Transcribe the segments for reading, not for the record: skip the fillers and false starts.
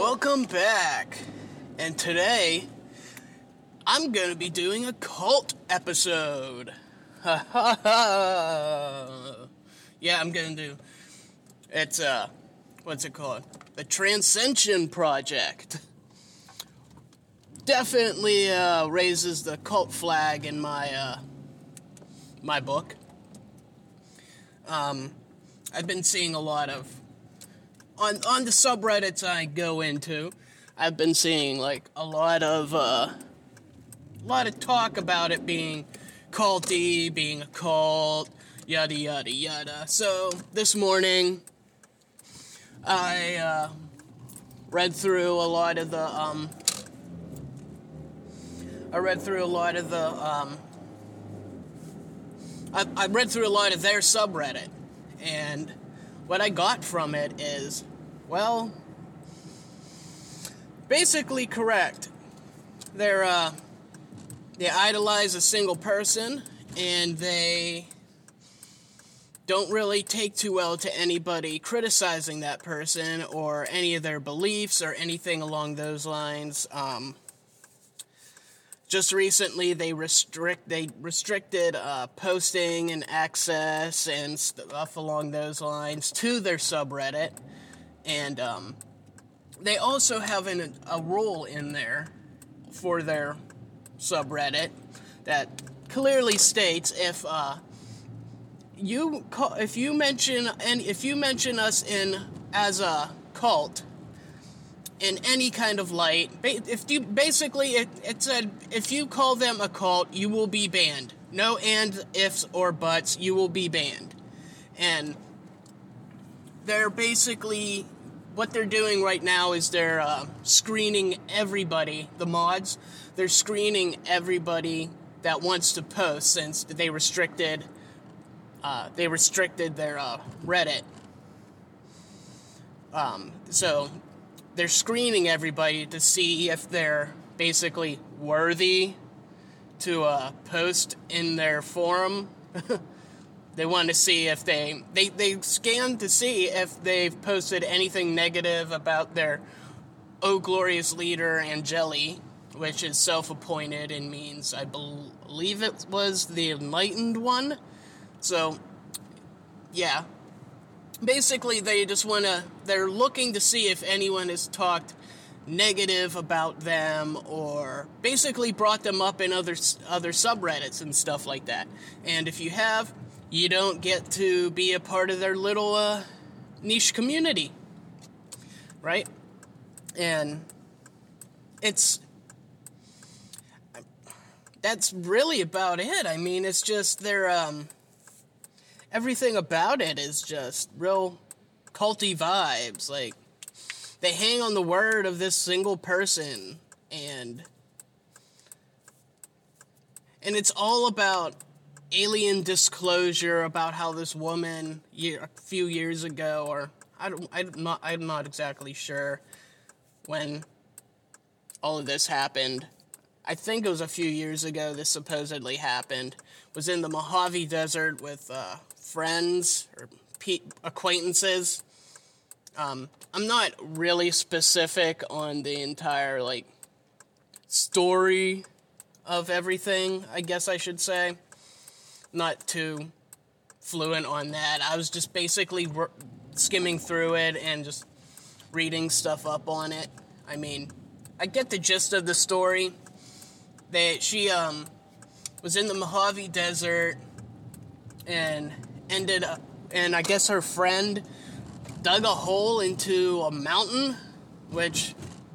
welcome back. And today, I'm going to be doing a cult episode. Ha ha ha. Yeah, I'm going to do, it's, what's it called? The Transcension Project. Definitely, raises the cult flag in my, my book. I've been seeing a lot of, on the subreddits I go into, I've been seeing, like, a lot of talk about it being culty, being a cult, yada, yada, yada. So, this morning, I, read through a lot of the, I read through a lot of their subreddit, and what I got from it is, well, basically correct. They idolize a single person, and they don't really take too well to anybody criticizing that person or any of their beliefs or anything along those lines. Just recently, they restricted posting and access and stuff along those lines to their subreddit, and they also have a rule in there for their subreddit that clearly states if you mention us as a cult in any kind of light, it said if you call them a cult, you will be banned. No and, ifs, or buts, you will be banned. And they're basically, what they're doing right now is they're screening everybody, the mods, they're screening everybody that wants to post since they restricted their Reddit. So they're screening everybody to see if they're basically worthy to post in their forum. They want to see if they scan to see if they've posted anything negative about their Oh Glorious Leader Angeli, which is self-appointed and means, I believe it was the Enlightened One. So, yeah. Basically, they're looking to see if anyone has talked negative about them or basically brought them up in other subreddits and stuff like that. And if you have, you don't get to be a part of their little niche community, right? And that's really about it. I mean, it's just everything about it is just real culty vibes. Like, they hang on the word of this single person, and it's all about alien disclosure about how this woman a few years ago, or I'm not exactly sure when all of this happened. I think it was a few years ago this supposedly happened. Was in the Mojave Desert with friends or acquaintances. I'm not really specific on the entire, like, story of everything, I guess I should say. Not too fluent on that. I was just basically skimming through it and just reading stuff up on it. I mean, I get the gist of the story. She was in the Mojave Desert and ended up, and I guess her friend dug a hole into a mountain, which,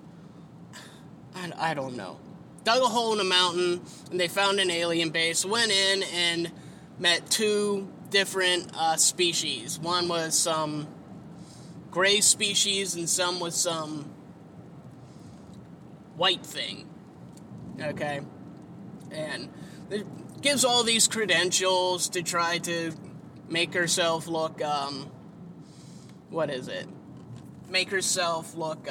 I don't know. Dug a hole in a mountain, and they found an alien base, went in and met two different species. One was some gray species, and some was some white thing. Okay? And it gives all these credentials to try to make herself look, make herself look,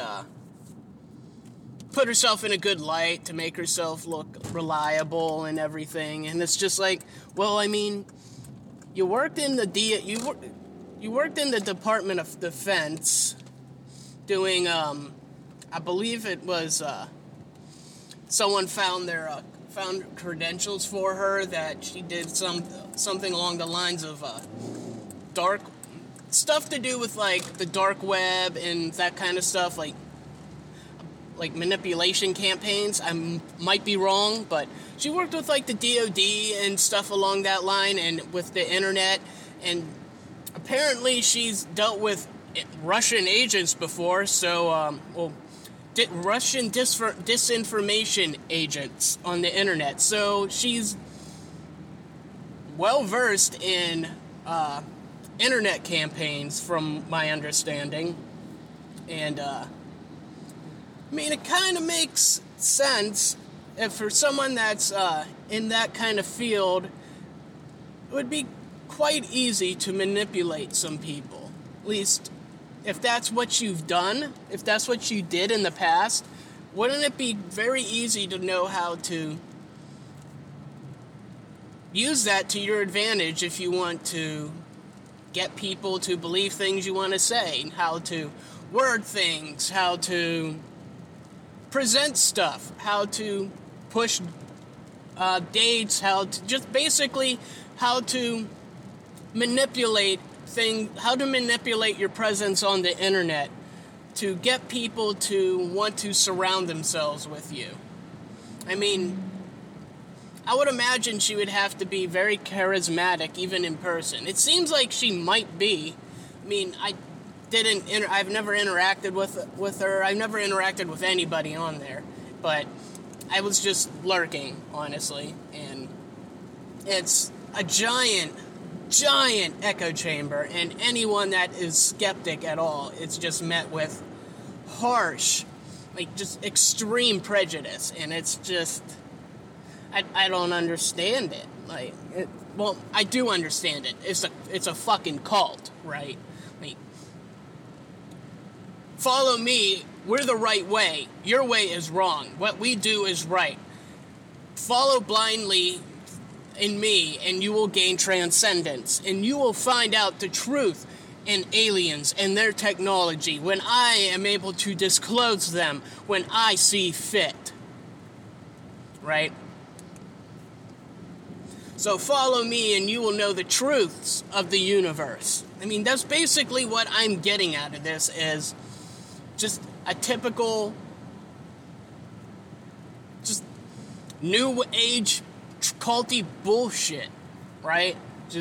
put herself in a good light to make herself look reliable and everything. And it's just like, well, I mean, you worked in the Department of Defense doing I believe it was someone found found credentials for her that she did something along the lines of dark stuff to do with like the dark web and that kind of stuff, like manipulation campaigns. I might be wrong, but she worked with like the DoD and stuff along that line, and with the internet, and apparently she's dealt with Russian agents before, so Russian disinformation agents on the internet, so she's well versed in internet campaigns from my understanding. And I mean, it kind of makes sense if for someone that's in that kind of field, it would be quite easy to manipulate some people. At least if that's what you've done, if that's what you did in the past, wouldn't it be very easy to know how to use that to your advantage if you want to get people to believe things you want to say, how to word things, how to present stuff, how to push dates, how to just basically how to manipulate your presence on the internet to get people to want to surround themselves with you. I mean, I would imagine she would have to be very charismatic even in person. It seems like she might be. I mean, I've never interacted with her. I've never interacted with anybody on there, but I was just lurking, honestly, and it's a giant echo chamber, and anyone that is skeptic at all, it's just met with harsh, like, just extreme prejudice, and it's just, I don't understand it. Like, well, I do understand it. It's a fucking cult, right? Like, follow me, we're the right way, your way is wrong, what we do is right. Follow blindly in me, and you will gain transcendence, and you will find out the truth in aliens and their technology when I am able to disclose them when I see fit. Right? So follow me and you will know the truths of the universe. I mean, that's basically what I'm getting out of this, is just a typical, just new age culty bullshit, right?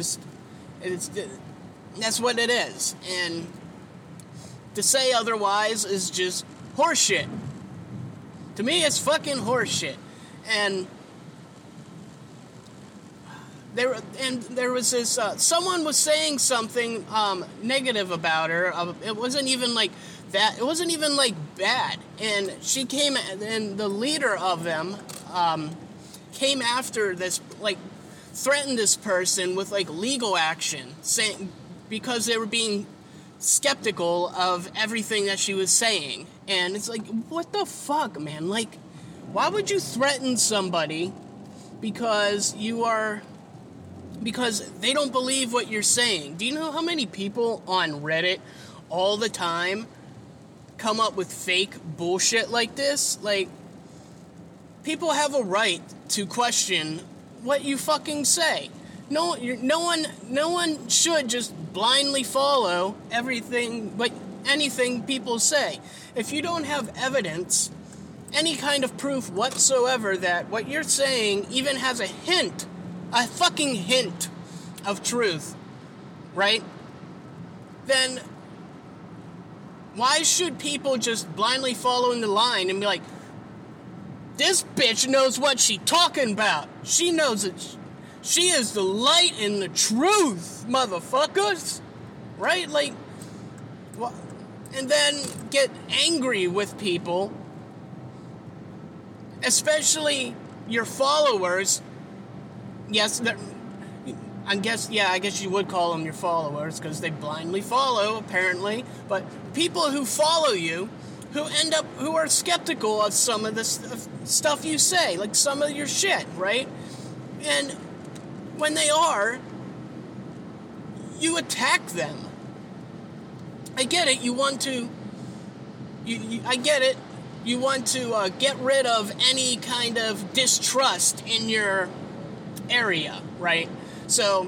That's what it is. And to say otherwise is just horseshit. To me, it's fucking horseshit. And there was this, someone was saying something negative about her. It wasn't even like that. It wasn't even like bad. And she came, and the leader of them came after this, like, threatened this person with, like, legal action, saying, because they were being skeptical of everything that she was saying. And it's like, what the fuck, man? Like, why would you threaten somebody because they don't believe what you're saying? Do you know how many people on Reddit all the time come up with fake bullshit like this? Like, people have a right to question what you fucking say. No one should just blindly follow anything people say. If you don't have evidence, any kind of proof whatsoever that what you're saying even has a fucking hint of truth, right? Then why should people just blindly follow in the line and be like, this bitch knows what she talking about. She knows it. She is the light and the truth, motherfuckers. Right? Like, what? And then get angry with people, especially your followers. Yes, I guess you would call them your followers because they blindly follow, apparently. But people who follow you, who are skeptical of some of the stuff you say, like some of your shit, right? And when they are, you attack them. I get it. You want to. I get it. you want to get rid of any kind of distrust in your area, right? So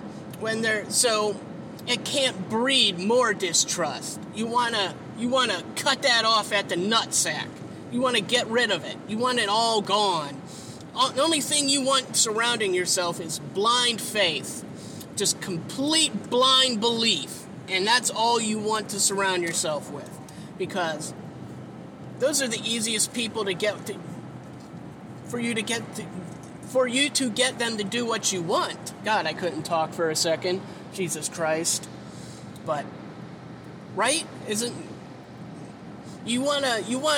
it can't breed more distrust. You wanna cut that off at the nutsack. You want to get rid of it. You want it all gone. The only thing you want surrounding yourself is blind faith, just complete blind belief, and that's all you want to surround yourself with, because those are the easiest people to get to, for you to get them to do what you want. God, I couldn't talk for a second. Jesus Christ. But right? Isn't you wanna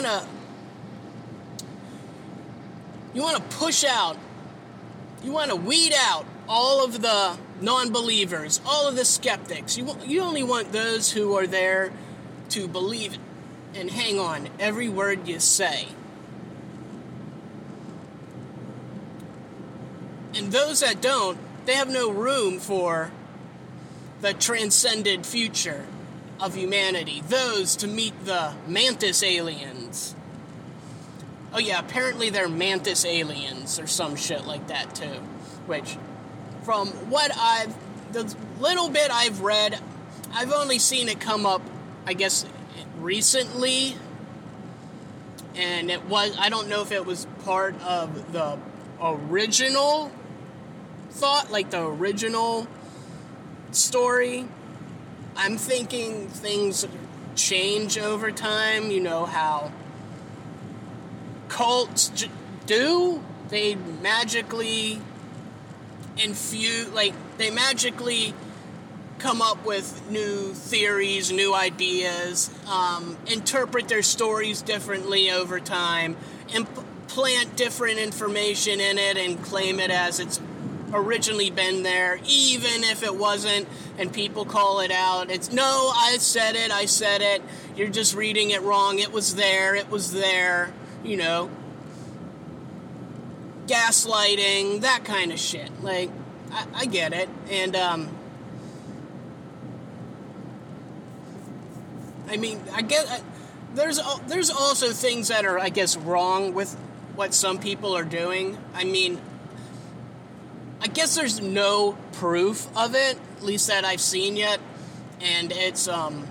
push out, you want to weed out all of the non-believers, all of the skeptics. You only want those who are there to believe it and hang on every word you say. And those that don't, they have no room for the transcended future of humanity. Those to meet the mantis aliens. Oh yeah, apparently they're mantis aliens or some shit like that too. Which, from the little bit I've read, I've only seen it come up, I guess, recently. And I don't know if it was part of the original thought, like the original story. I'm thinking things change over time, you know how cults do. They magically they magically come up with new theories, new ideas, interpret their stories differently over time, and plant different information in it and claim it as it's originally been there, even if it wasn't, and people call it out. It's, no, I said it, you're just reading it wrong, it was there, you know, gaslighting, that kind of shit. Like, I get it, and, I mean, I get, there's also things that are, I guess, wrong with what some people are doing. I mean, I guess there's no proof of it, at least that I've seen yet, and it's,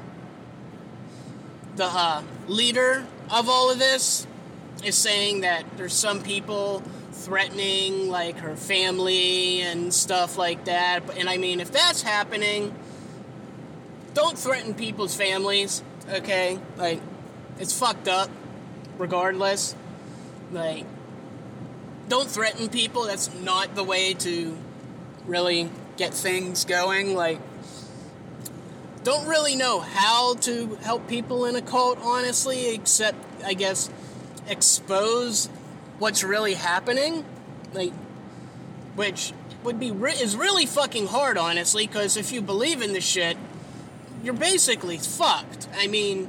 the leader of all of this is saying that there's some people threatening, like, her family and stuff like that, and I mean, if that's happening, don't threaten people's families, okay? Like, it's fucked up, regardless. Like, don't threaten people. That's not the way to really get things going. Like, don't really know how to help people in a cult, honestly, except, I guess, expose what's really happening. Like, which is really fucking hard, honestly, because if you believe in this shit, you're basically fucked. I mean,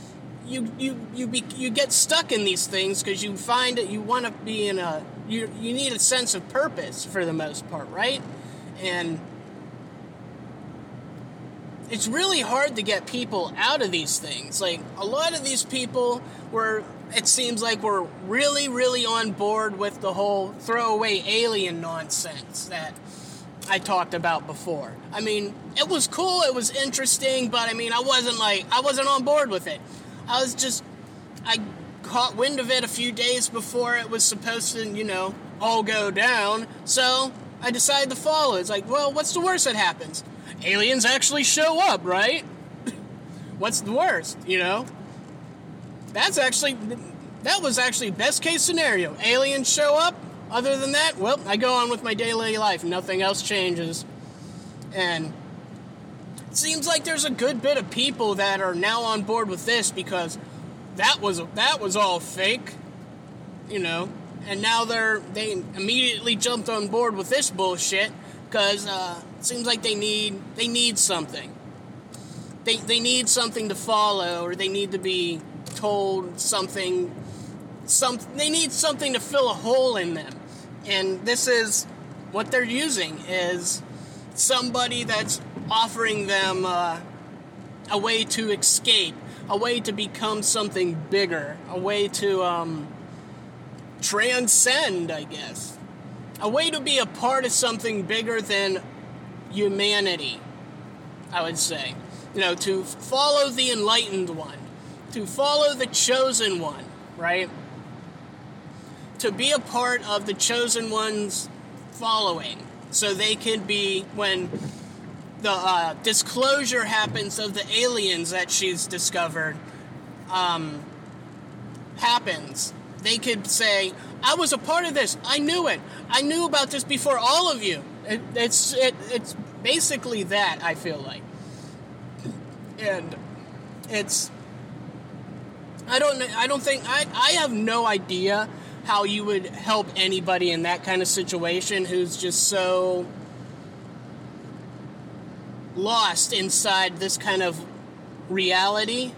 you get stuck in these things because you find that you want to be in you need a sense of purpose for the most part, right? And it's really hard to get people out of these things. Like, a lot of these people it seems like we're really, really on board with the whole throwaway alien nonsense that I talked about before. I mean, it was cool, it was interesting, but I mean, I wasn't on board with it. I caught wind of it a few days before it was supposed to, you know, all go down, so I decided to follow. It's like, well, what's the worst that happens? Aliens actually show up, right? What's the worst, you know? That was actually best case scenario. Aliens show up. Other than that, well, I go on with my daily life. Nothing else changes. And it seems like there's a good bit of people that are now on board with this because that was all fake, you know. And now they immediately jumped on board with this bullshit because it seems like they need something. They need something to follow, or they need to be told something. They need something to fill a hole in them. And this is what they're using, is somebody that's offering them a way to escape, a way to become something bigger, a way to transcend, I guess. A way to be a part of something bigger than humanity, I would say. To follow the enlightened one, to follow the chosen one, right? To be a part of the chosen one's following, so they can be, when the disclosure happens of the aliens that she's discovered, happens, they could say, I was a part of this, I knew it, I knew about this before all of you. It's basically that, I feel like. And I have no idea how you would help anybody in that kind of situation who's just so lost inside this kind of reality,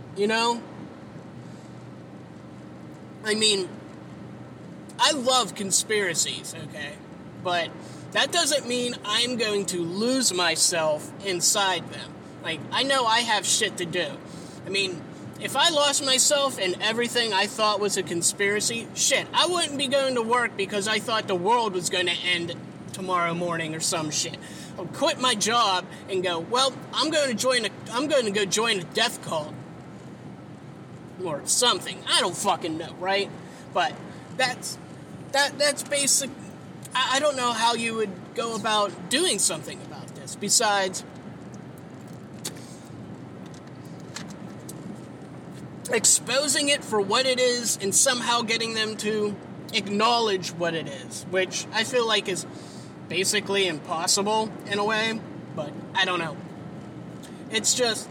I mean, I love conspiracies, okay? But that doesn't mean I'm going to lose myself inside them. Like, I know I have shit to do. I mean, if I lost myself in everything I thought was a conspiracy, shit, I wouldn't be going to work because I thought the world was going to end tomorrow morning or some shit. I'll quit my job and go, well, I'm going to go join a death cult. Or something. I don't fucking know, right? But that's basic. I don't know how you would go about doing something about this besides exposing it for what it is and somehow getting them to acknowledge what it is, which I feel like is basically impossible in a way, but I don't know. It's just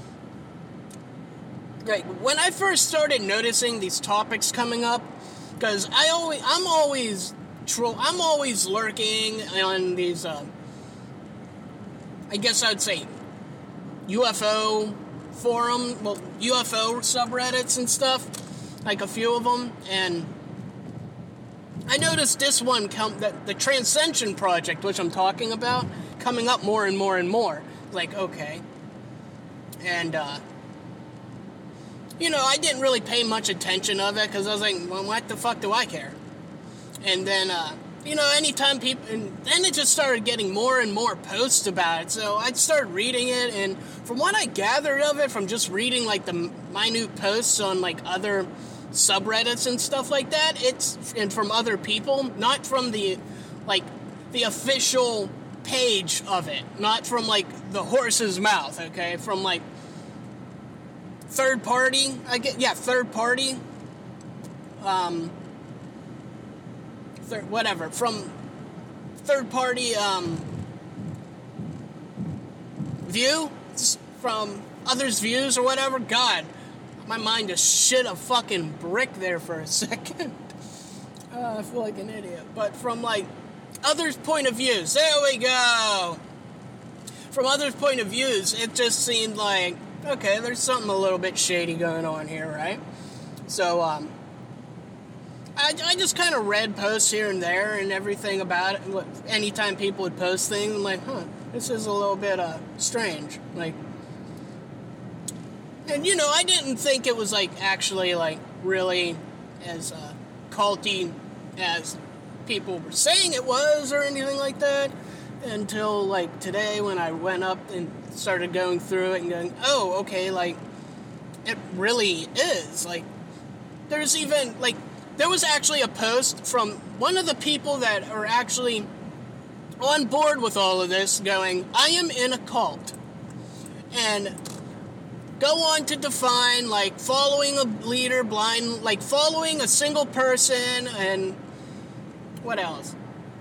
like when I first started noticing these topics coming up, because I'm always lurking on these I guess I would say UFO subreddits and stuff, like a few of them, and I noticed this one, the Transcension Project, which I'm talking about, coming up more and more and more. Like, okay. And, I didn't really pay much attention of it, because I was like, well, what the fuck do I care? And then, anytime and then it just started getting more and more posts about it, so I started reading it, and from what I gathered of it, from just reading, like, the minute posts on, like, other subreddits and stuff like that, and from other people, not from the official page of it, not from, like, the horse's mouth, okay, from, like, third party, from third party view, from others' views or whatever. God, my mind just shit a fucking brick there for a second. I feel like an idiot. But from, like, others' point of views, there we go. From others' point of views, it just seemed like, okay, there's something a little bit shady going on here, right? So, I just kind of read posts here and there and everything about it. Anytime people would post things, I'm like, this is a little bit, strange. Like, and, I didn't think it was, like, actually, like, really as, culty as people were saying it was or anything like that until, like, today when I went up and started going through it and going, oh, okay, like, it really is. Like, there's even, like, there was actually a post from one of the people that are actually on board with all of this going, I am in a cult. And go on to define, like, following a leader blind, like, following a single person, and what else?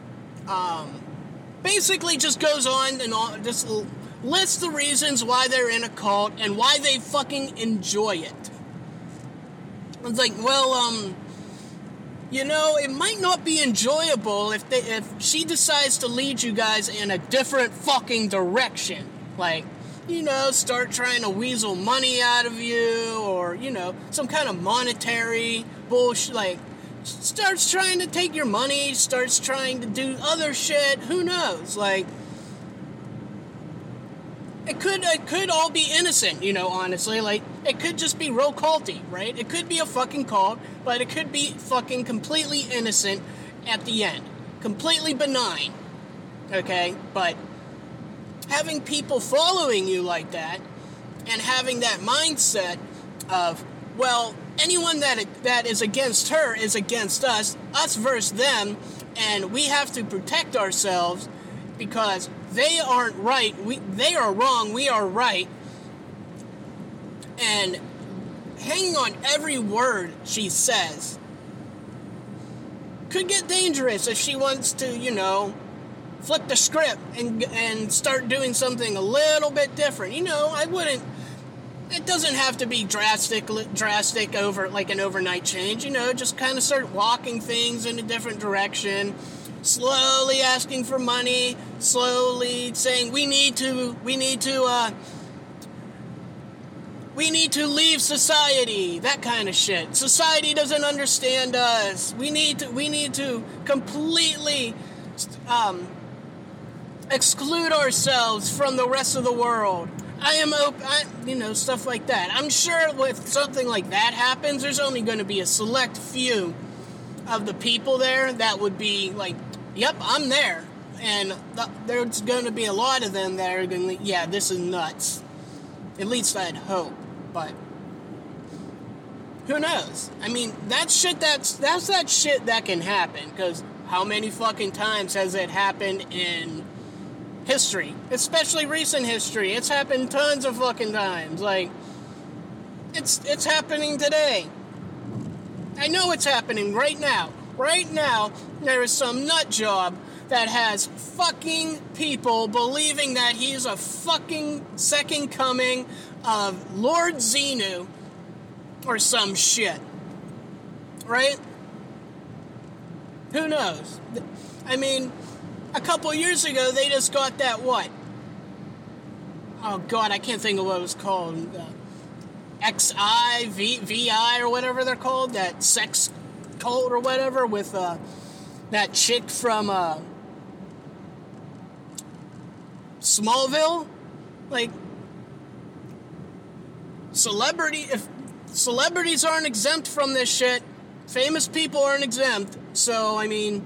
Basically just goes on and on, just lists the reasons why they're in a cult and why they fucking enjoy it. It's like, well, it might not be enjoyable if she decides to lead you guys in a different fucking direction. Like, start trying to weasel money out of you, or, some kind of monetary bullshit, like, starts trying to take your money, starts trying to do other shit, who knows, like, it could all be innocent, honestly. Like, it could just be real culty, right? It could be a fucking cult, but it could be fucking completely innocent at the end. Completely benign, okay? But having people following you like that, and having that mindset of, well, anyone that is against her is against us versus them, and we have to protect ourselves because they aren't right, they are wrong, we are right, and hanging on every word she says could get dangerous if she wants to, flip the script and start doing something a little bit different. It doesn't have to be drastic over like an overnight change, just kind of start walking things in a different direction, slowly asking for money, slowly saying we need to leave society, that kind of shit. Society doesn't understand us. We need to completely exclude ourselves from the rest of the world. I am open, stuff like that. I'm sure if something like that happens, there's only going to be a select few of the people there that would be like, yep, I'm there. And there's going to be a lot of them that are going to, yeah, this is nuts. At least I'd hope. But who knows? I mean, that's that shit that can happen. Because how many fucking times has it happened in history? Especially recent history. It's happened tons of fucking times. Like, it's happening today. I know it's happening right now. Right now, there is some nut job that has fucking people believing that he's a fucking second coming of Lord Xenu or some shit. Right? Who knows? I mean, a couple years ago, they just got that what? Oh, God, I can't think of what it was called. XI, VI, or whatever they're called. That sex cult or whatever with that chick from Smallville. Like, if celebrities aren't exempt from this shit, famous people aren't exempt. So, I mean,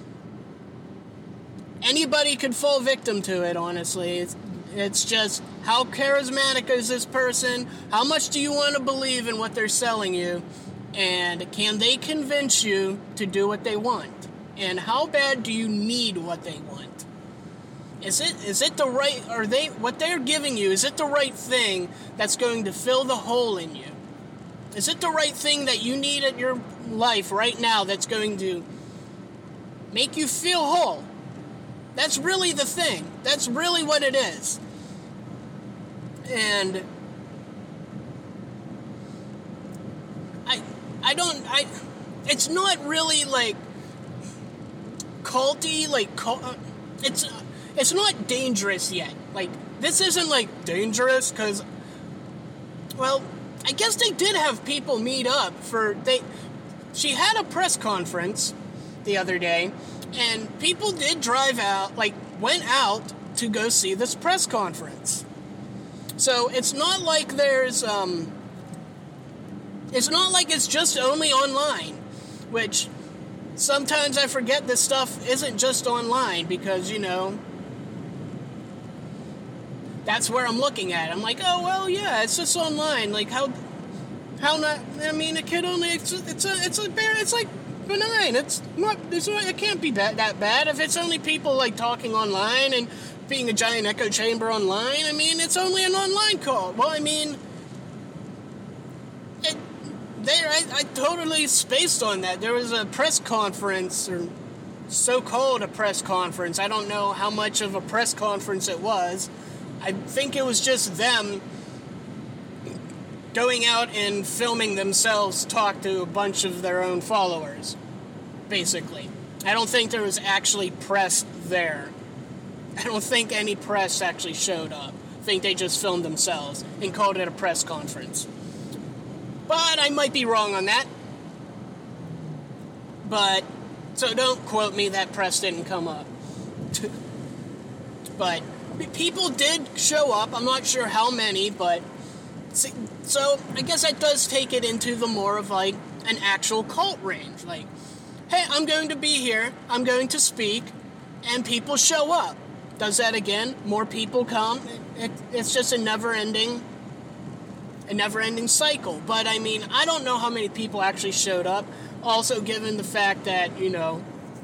anybody could fall victim to it, honestly. It's just, how charismatic is this person? How much do you want to believe in what they're selling you? And can they convince you to do what they want? And how bad do you need what they want? Is it the right, what they're giving you, is it the right thing that's going to fill the hole in you? Is it the right thing that you need in your life right now that's going to make you feel whole? That's really the thing. That's really what it is. And it's not really like culty, like it's not dangerous yet. Like, this isn't like dangerous because, well, I guess they did have people meet up she had a press conference the other day, and people did went out to go see this press conference. So it's not like it's not like it's just only online, which sometimes I forget this stuff isn't just online because, that's where I'm looking at. I'm like, oh, well, yeah, it's just online. Like, how not, I mean, it could only, it's like benign. It can't be that bad if it's only people, like, talking online and being a giant echo chamber online. I mean, it's only an online call. Well, I mean, I totally spaced on that. There was a press conference, or so-called a press conference. I don't know how much of a press conference it was. I think it was just them going out and filming themselves talk to a bunch of their own followers, basically. I don't think there was actually press there. I don't think any press actually showed up. I think they just filmed themselves and called it a press conference. But I might be wrong on that. So don't quote me that press didn't come up. But people did show up. I'm not sure how many, but so I guess that does take it into the more of like an actual cult range. Like, hey, I'm going to be here, I'm going to speak, and people show up. Does that again, more people come. It's just a never-ending cycle. But I mean, I don't know how many people actually showed up. Also, given the fact that, you know,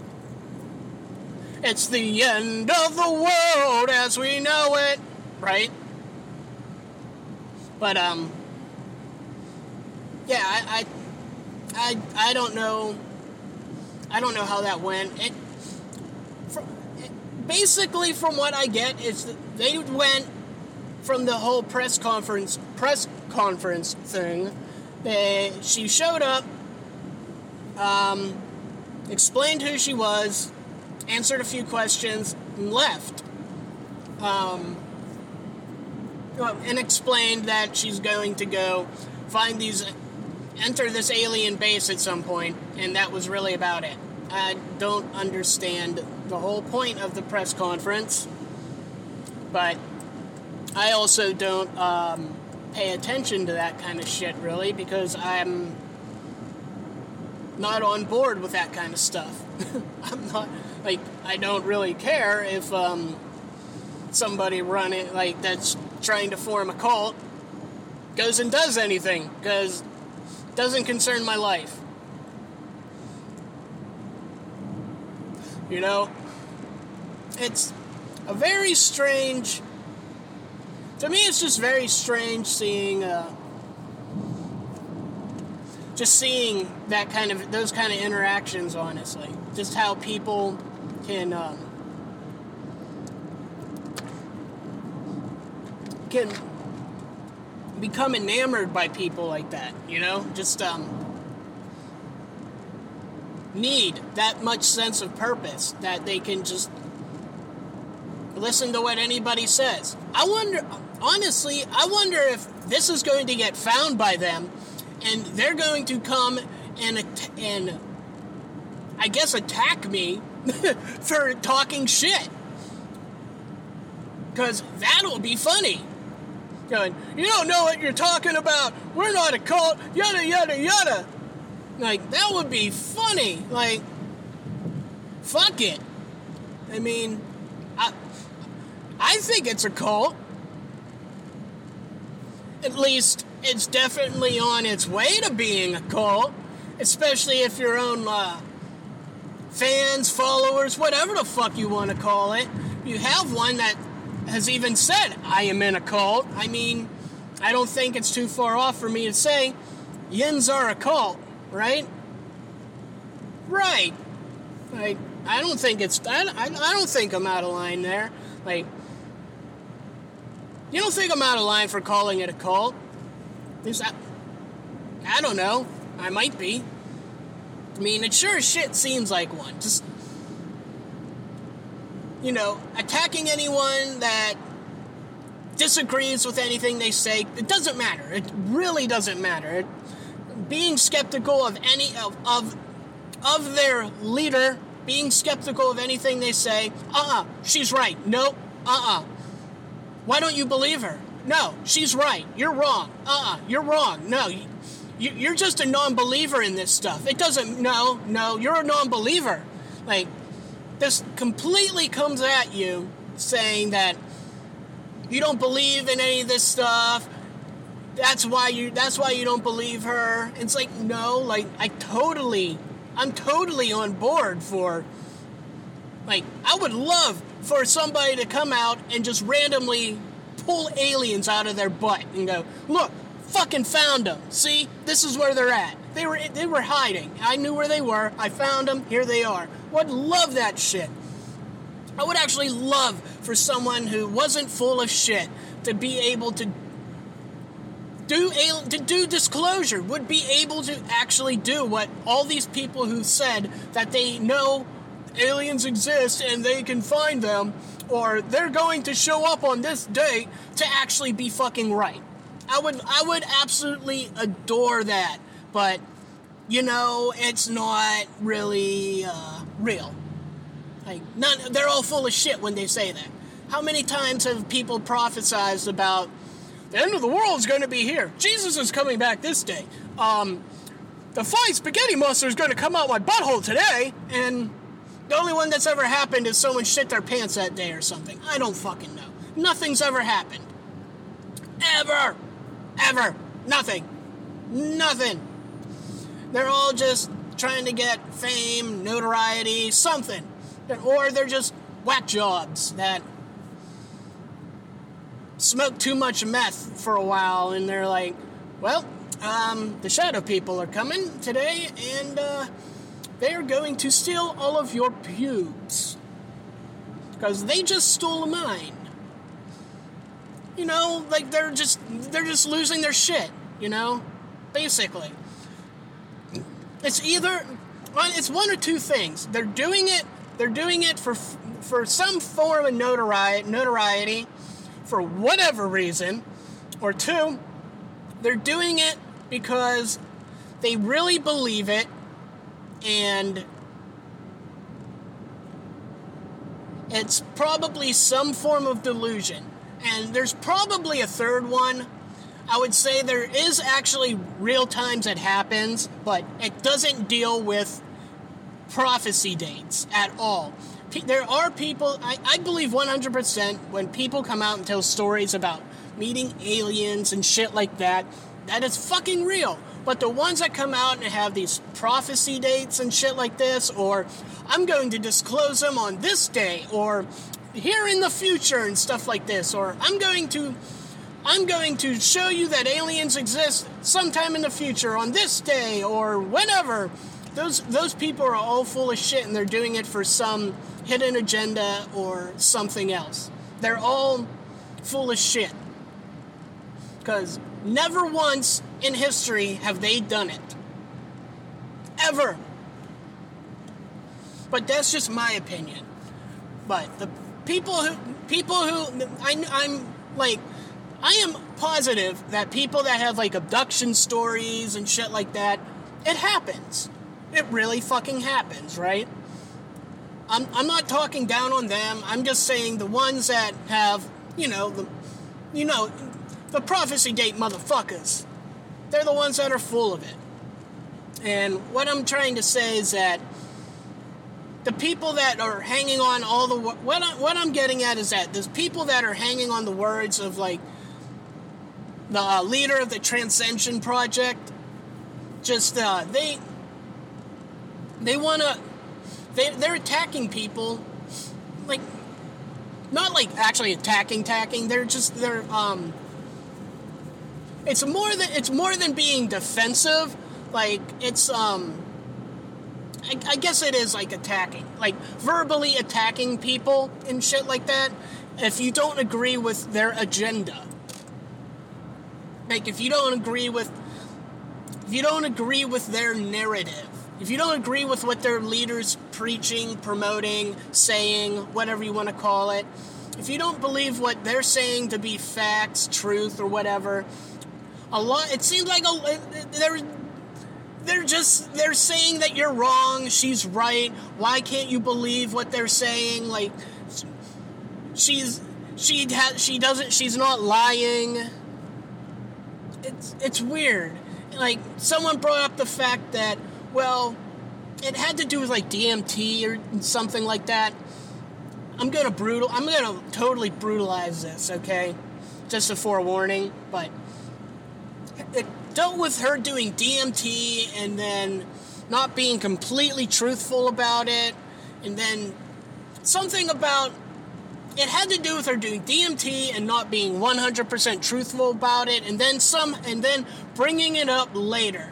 it's the end of the world as we know it, right? But yeah, I don't know. I don't know how that went. Basically, from what I get, is that they went from the whole press conference thing. She showed up, explained who she was, answered a few questions, and left. And explained that she's going to go enter this alien base at some point, and that was really about it. I don't understand the whole point of the press conference, but I also don't pay attention to that kind of shit, really, because I'm not on board with that kind of stuff. I'm not, like, I don't really care if somebody running, like, that's trying to form a cult goes and does anything, because it doesn't concern my life. You know? It's a very strange... To me, it's just very strange seeing that kind of, those kind of interactions, honestly. Just how people can become enamored by people like that, you know? Just need that much sense of purpose that they can just listen to what anybody says. I wonder if this is going to get found by them, and they're going to come and I guess attack me for talking shit. Because that'll be funny. Going, you don't know what you're talking about. We're not a cult. Yada, yada, yada. Like, that would be funny. Like, fuck it. I mean, I think it's a cult. At least, it's definitely on its way to being a cult. Especially if your own fans, followers, whatever the fuck you want to call it. You have one that has even said, I am in a cult. I mean, I don't think it's too far off for me to say, yins are a cult, right? Right. Like, I don't think I'm out of line there. Like, you don't think I'm out of line for calling it a cult? At least I don't know. I might be. I mean, it sure as shit seems like one. Just, you know, attacking anyone that disagrees with anything they say, it doesn't matter. It really doesn't matter. Being skeptical of any of their leader, being skeptical of anything they say, she's right. Nope. Why don't you believe her? No, she's right. You're wrong. You're wrong. No, you're just a non-believer in this stuff. It doesn't, no, you're a non-believer. Like, this completely comes at you saying that you don't believe in any of this stuff. That's why you don't believe her. It's like, no, like, I'm totally on board for, like, I would love for somebody to come out and just randomly pull aliens out of their butt and go, look, fucking found them. See, this is where they're at. They were hiding. I knew where they were. I found them. Here they are. Would love that shit. I would actually love for someone who wasn't full of shit to be able to do disclosure, would be able to actually do what all these people who said that they know aliens exist and they can find them, or they're going to show up on this date, to actually be fucking right. I would absolutely adore that, but, you know, it's not really real. Like, they're all full of shit when they say that. How many times have people prophesized about the end of the world is going to be here? Jesus is coming back this day. The flying spaghetti monster is going to come out my butthole today, and the only one that's ever happened is someone shit their pants that day or something. I don't fucking know. Nothing's ever happened. Ever. Ever. Nothing. Nothing. They're all just trying to get fame, notoriety, something. Or they're just whack jobs that smoke too much meth for a while, and they're like, well, the shadow people are coming today, and they are going to steal all of your pubes. Because they just stole mine. You know, like they're just losing their shit, you know? Basically. It's one or two things. They're doing it for some form of notoriety for whatever reason, or two, they're doing it because they really believe it, and it's probably some form of delusion. And there's probably a third one. I would say there is actually real times it happens, but it doesn't deal with prophecy dates at all. There are people, I believe 100% when people come out and tell stories about meeting aliens and shit like that, that is fucking real. But the ones that come out and have these prophecy dates and shit like this, or I'm going to disclose them on this day, or here in the future and stuff like this, or I'm going to show you that aliens exist sometime in the future on this day or whenever. Those people are all full of shit, and they're doing it for some hidden agenda or something else. They're all full of shit. Because never once in history have they done it. Ever. But that's just my opinion. But the people who I'm like, I am positive that people that have like abduction stories and shit like that, it happens. It really fucking happens, right? I'm not talking down on them. I'm just saying the ones that have, the prophecy date motherfuckers. They're the ones that are full of it. And what I'm trying to say is that the people that are hanging on all the... What I'm getting at is that there's people that are hanging on the words of, like, the leader of the Transcension Project. Just, they want to... They're attacking people, like, not like actually attacking. It's more than being defensive. Like, it's, I guess it is like attacking, like verbally attacking people and shit like that. If you don't agree with their agenda, like if you don't agree with their narrative, if you don't agree with what their leaders preaching, promoting, saying, whatever you want to call it, if you don't believe what they're saying to be facts, truth, or whatever, it seems like they're saying that you're wrong, she's right, why can't you believe what they're saying, like, she's not lying. It's weird. Like, someone brought up the fact that, well, it had to do with, like, DMT or something like that. I'm gonna totally brutalize this, okay? Just a forewarning, but it dealt with her doing DMT and then not being completely truthful about it, and then something about... It had to do with her doing DMT and not being 100% truthful about it, and then bringing it up later.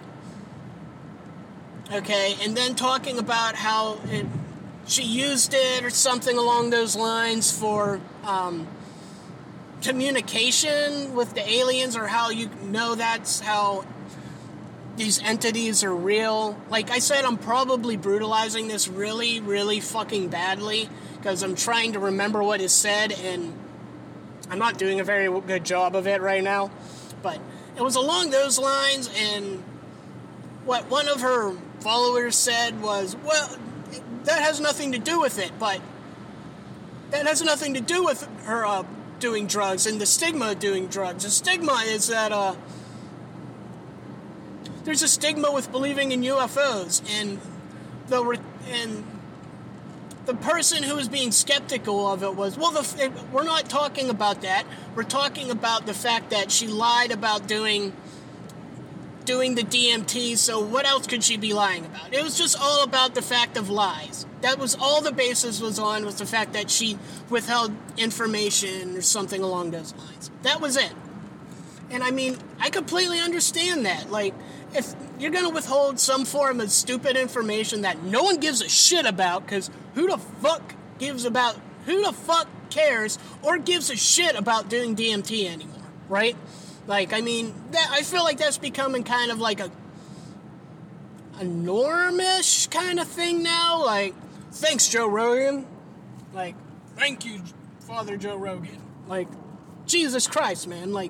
Okay, and then talking about how she used it or something along those lines for communication with the aliens, or how you know that's how these entities are real. Like I said, I'm probably brutalizing this really, really fucking badly because I'm trying to remember what is said, and I'm not doing a very good job of it right now. But it was along those lines, and what one of her followers said was, well, that has nothing to do with it, but That has nothing to do with her doing drugs and the stigma of doing drugs. The stigma is that there's a stigma with believing in UFOs, and the person who was being skeptical of it was, we're not talking about that. We're talking about the fact that she lied about doing the DMT, so what else could she be lying about? It was just all about the fact of lies. That was all the basis was the fact that she withheld information or something along those lines. That was it. And I mean, I completely understand that. Like, if you're going to withhold some form of stupid information that no one gives a shit about, because who the fuck cares or gives a shit about doing DMT anymore, right? Like, I mean, I feel like that's becoming kind of like a normish kind of thing now. Like, thanks, Joe Rogan. Like, thank you, Father Joe Rogan. Like, Jesus Christ, man. Like,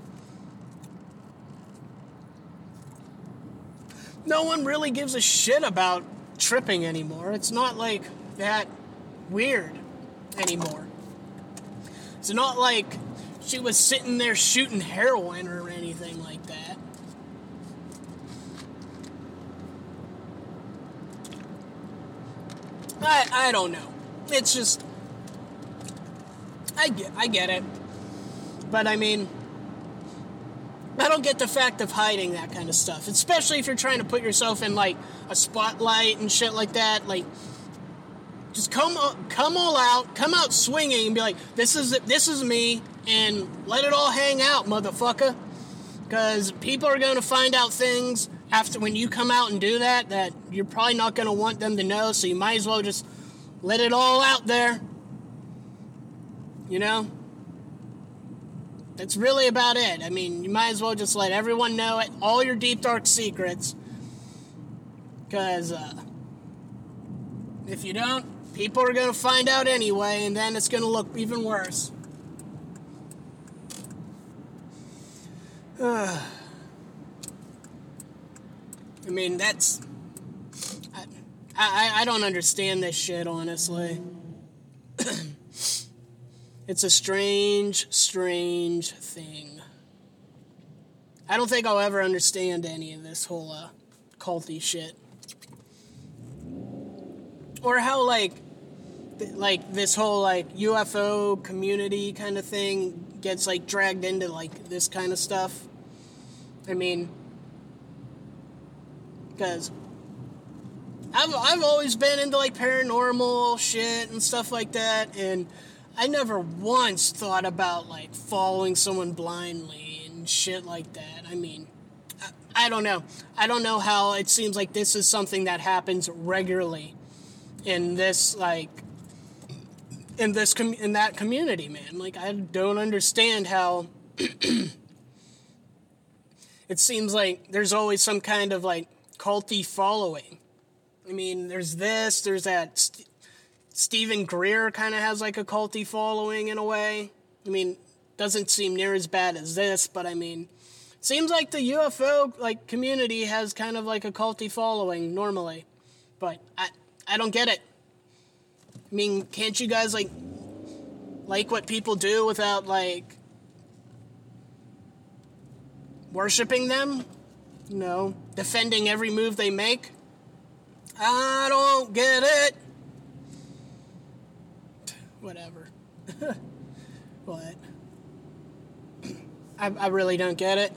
no one really gives a shit about tripping anymore. It's not like that weird anymore. It's not like she was sitting there shooting heroin or anything like that. I don't know. It's just, I get it. But I mean, I don't get the fact of hiding that kind of stuff, especially if you're trying to put yourself in like a spotlight and shit like that. Like, just come all out, come out swinging, and be like, this is me, and let it all hang out, motherfucker. Because people are going to find out things after when you come out and do that you're probably not going to want them to know. So you might as well just let it all out there. You know. That's really about it. I mean, you might as well just let everyone know it, all your deep, dark secrets. Because if you don't, people are going to find out anyway, and then it's going to look even worse. I mean, that's... I don't understand this shit, honestly. It's a strange thing. I don't think I'll ever understand any of this whole culty shit. Or how like this whole like UFO community kind of thing gets like dragged into like this kind of stuff. I mean, because I've always been into like paranormal shit and stuff like that, and I never once thought about like following someone blindly and shit like that. I mean, I don't know. I don't know how it seems like this is something that happens regularly in this like in that community, man. Like, I don't understand how it seems like there's always some kind of like culty following. I mean, there's that Stephen Greer kind of has like a culty following in a way. I mean, doesn't seem near as bad as this, but I mean, it seems like the UFO like community has kind of like a culty following normally. But I don't get it. I mean, can't you guys like what people do without like worshiping them? You know, defending every move they make? I don't get it. Whatever. What? I really don't get it.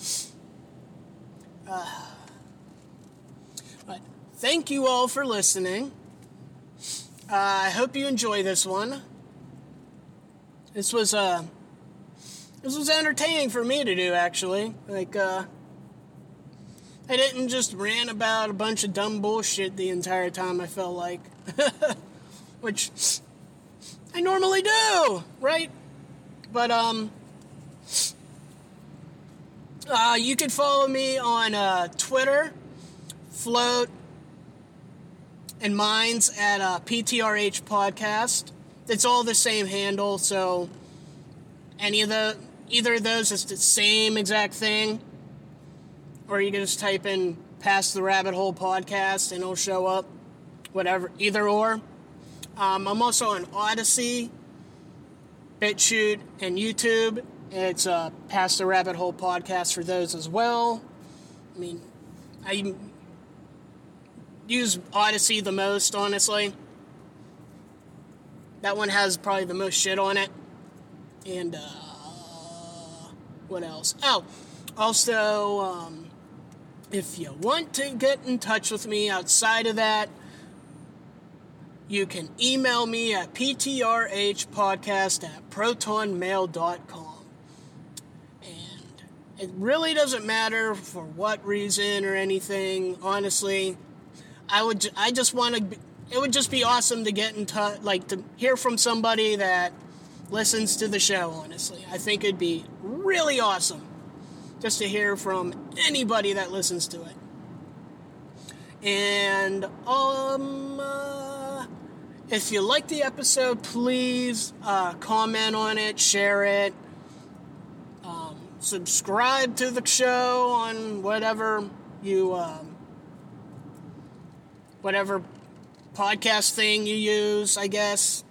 But thank you all for listening. I hope you enjoy this one. This was entertaining for me to do, actually. Like, I didn't just rant about a bunch of dumb bullshit the entire time, I felt like. Which I normally do, right? But, you can follow me on Twitter, Float, and mine's at PTRH Podcast. It's all the same handle, so either of those is the same exact thing. Or you can just type in Past the Rabbit Hole Podcast and it'll show up. Whatever, either or. I'm also on Odyssey, BitChute, and YouTube. It's a Past the Rabbit Hole podcast for those as well. I mean, I use Odyssey the most, honestly. That one has probably the most shit on it. And, what else? Oh, also, if you want to get in touch with me outside of that, you can email me at ptrhpodcast@protonmail.com. And it really doesn't matter for what reason or anything, honestly. It would just be awesome to get in touch, like to hear from somebody that listens to the show, honestly. I think it'd be really awesome just to hear from anybody that listens to it. And, if you like the episode, please comment on it, share it, subscribe to the show on whatever podcast thing you use, I guess.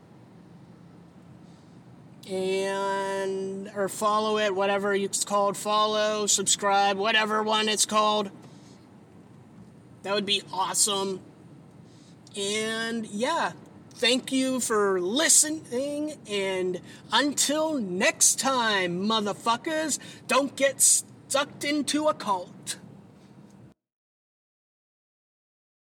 Or follow it, whatever it's called. Follow, subscribe, whatever one it's called. That would be awesome. And yeah, thank you for listening. And until next time, motherfuckers, don't get sucked into a cult.